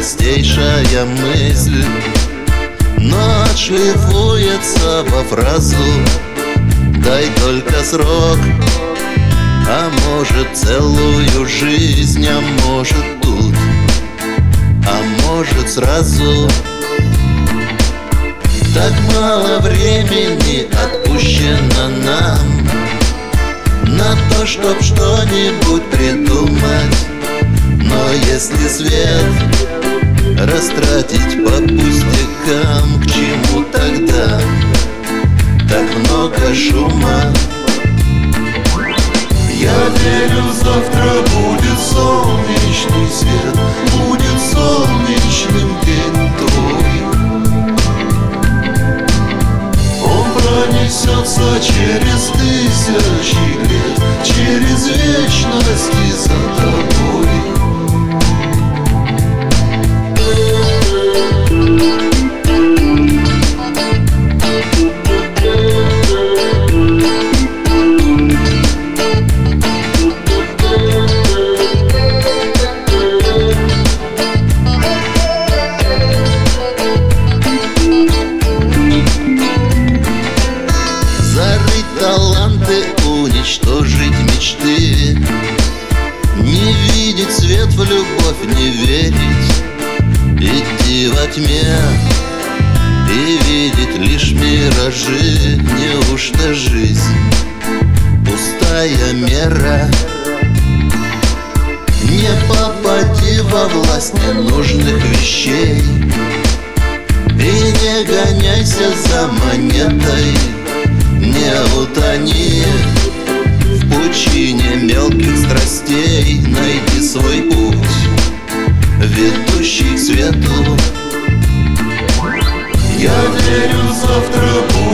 простейшая мысль, но отшлифуется во фразу: дай только срок, а может целую жизнь, а может тут, а может сразу. Так мало времени отпущено нам на то, чтоб что-нибудь придумать. Но если свет растратить по пустякам, к чему тогда так много шума? Я верю, завтра будет солнечный свет, будет солнечным день твой. Он пронесется через тысячи лет, через вечность и за тобой. Таланты, уничтожить мечты, не видеть свет в любовь, не верить, идти во тьме и видеть лишь миражи. Неужто жизнь пустая мера? Не попади во власть ненужных вещей и не гоняйся за монетой. Не утони в пучине мелких страстей, найди свой путь, ведущий к свету. Я верю, завтра будет